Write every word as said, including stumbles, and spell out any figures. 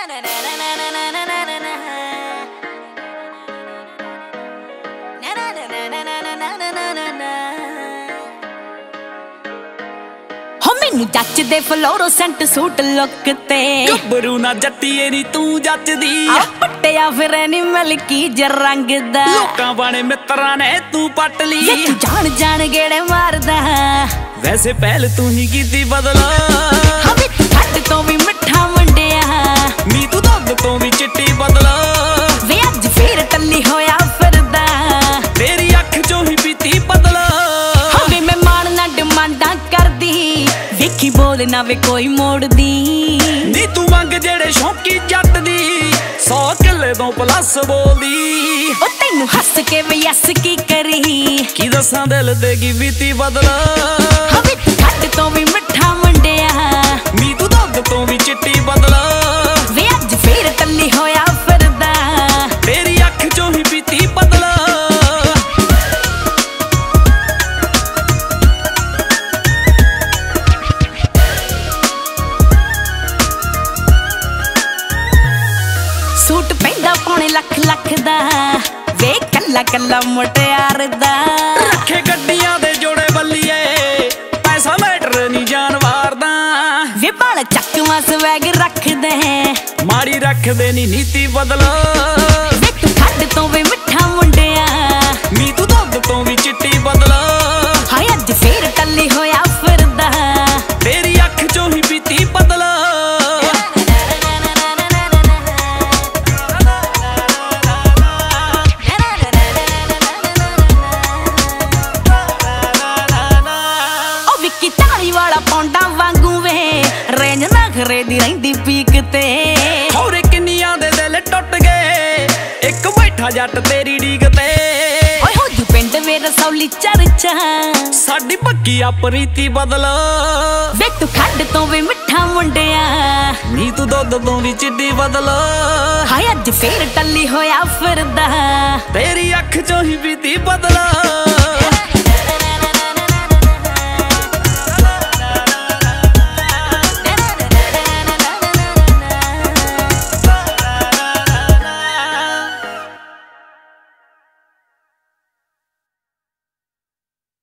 ਮੈਨੂੰ ਜੱਚਦੇ ਫਲੋਰੋਸੈਂਟ suit look ਤੇ ਗੱਭਰੂ ਨਾ ਜੱਟੀਏ ਨੀ ਤੂੰ ਜੱਚਦੀ ਆ ਪੱਟਿਆ ਫਿਰ ਨੀ ਮਲਕੀ ਜ ਰੰਗ ਦਾ ਲੋਕਾਂ ਬਾਣੇ ਮਿੱਤਰਾਂ ਨੇ ਤੂੰ ਪੱਟ ਲਈ ਤੂੰ ਜਾਣ ਜਾਣ ਗੇੜੇ ਮਾਰਦਾ ਵੈਸੇ ਪਹਿਲ ਤੂੰ ਹੀ ਕੀਤੀ ਬਦਲ ਹਵੇ ਛੱਡ ਤੋਂ ਵੀ ਮਿੱਠਾ ਮੁੰਡਿਆ ਨੀ ਤੂੰ ਦੁੱਧ ਤੋਂ ਵੀ ਚਿੱਟੀ ਬਦਲ ਵੇ ਅੱਜ ਫੇਰ ਟੱਲੀ ਹੋਇਆ ਫਿਰਦਾ ਤੇਰੀ ਅੱਖ ਚੋਂ ਹੀ ਪੀਤੀ ਬਦਲ ਹਵੇ ਮੈਂ ਮਾਣ ਨਾ ਡਿਮਾਂਡਾਂ ਕਰਦੀ ਵੇਖੀ ਬੋਲ ਨਾ ਵੇ ਕੋਈ ਮੋੜਦੀ ਨੀ ਤੂੰ ਮੰਗ ਜਿਹੜੇ ਸ਼ੌਂਕੀ ਜੱਟ ਦੀ ਸੌ ਕਿੱਲੇ ਤੋਂ ਪਲੱਸ ਬੋਲਦੀ ਉਹ ਤੈਨੂੰ ਹੱਸ ਕੇ ਵੀ ਯਸ ਕੀ ਕਰੀ ਕੀ ਦੱਸਾਂ ਦਿਲ ਤੇ ਕੀ ਬੀਤੀ ਬਦਲ ਹਵੇ ਛੱਡ ਤੋਂ ਵੀ ਮਿੱਠਾ ਮੁੰਡਿਆ ਨੀ ਤੂੰ ਦੁੱਧ ਤੋਂ ਵੀ ਚਿੱਟੀ ਬਦਲ ਵੇ ਅੱਜ ਫੇਰ ਟੱਲੀ ਹੋਇਆ ਫਿਰਦਾ ਤੇਰੀ ਅੱਖ ਚੋਂ ਹੀ ਪੀਤੀ ਬਦਲ ਸੂਟ ਪੈਂਦਾ ਪੌਣੇ ਲੱਖ ਲੱਖ ਦਾ ਵੇ ਕੱਲਾ ਕੱਲਾ ਮੁਟਿਆਰ ਦਾ ਰੱਖੇ ਗੱਡੀਆਂ ਦੇ ਜੋੜੇ ਬੱਲੀਏ ਪੈਸਾ ਮੈਟਰ ਨਹੀਂ ਜਾਨਵਾਰ ਦਾ ਵੇ ਬਾਲ ਚੱਕਵਾ ਸਵੈਗ ਰੱਖਦੇ ਮਾੜੀ ਰੱਖਦੇ ਨੀ ਨੀਤੀ ਬਦਲ ਵੇ ਤੂੰ ਖੱਡ ਤੋਂ ਵੀ ਮਿੱਠਾ ਮੁੰਡਿਆ ਨੀ ਤੂੰ ਦੁੱਧ ਤੋਂ ਵੀ ਚਿੱਟੀ ਬਦਲ ਹਾਏ ਅੱਜ ਫੇਰ ਟੱਲੀ ਹੋਇਆ ਫਿਰਦਾ ਤੇਰੀ ਅੱਖ ਚੋਂ ਹੀ ਪੀਤੀ ਬਦਲ ਵਾਲਾ ਪੌਂਡਾ ਵਾਂਗੂ ਵੇ ਰੇਂਜ ਨਾ ਖਰੇ ਦੀ ਰਹਿੰਦੀ ਪੀਕ ਤੇ ਹੋਰੇ ਕਿੰਨੀਆਂ ਦੇ ਦਿਲ ਟੁੱਟ ਗਏ ਇੱਕ ਬੈਠਾ ਜੱਟ ਤੇਰੀ ਡੀਕ ਤੇ ਓਏ ਹੋ ਜੂ ਪਿੰਡ ਵੇ ਰਸੌਲੀ ਚਰਚਾ ਸਾਡੀ ਪੱਕੀ ਆਪਰੀਤੀ ਬਦਲ ਵੇ ਤੂੰ ਖੱਡ ਤੋਂ ਵੀ ਮਿੱਠਾ ਮੁੰਡਿਆ ਨੀ ਤੂੰ ਦੁੱਧ ਤੋਂ ਵੀ ਚਿੱਟੀ ਬਦਲ ਹਾਏ ਅੱਜ ਫੇਰ ਟੱਲੀ ਹੋਇਆ ਫਿਰਦਾ ਤੇਰੀ ਅੱਖ ਚੋਂ ਹੀ ਬੀਤੀ ਬਦਲ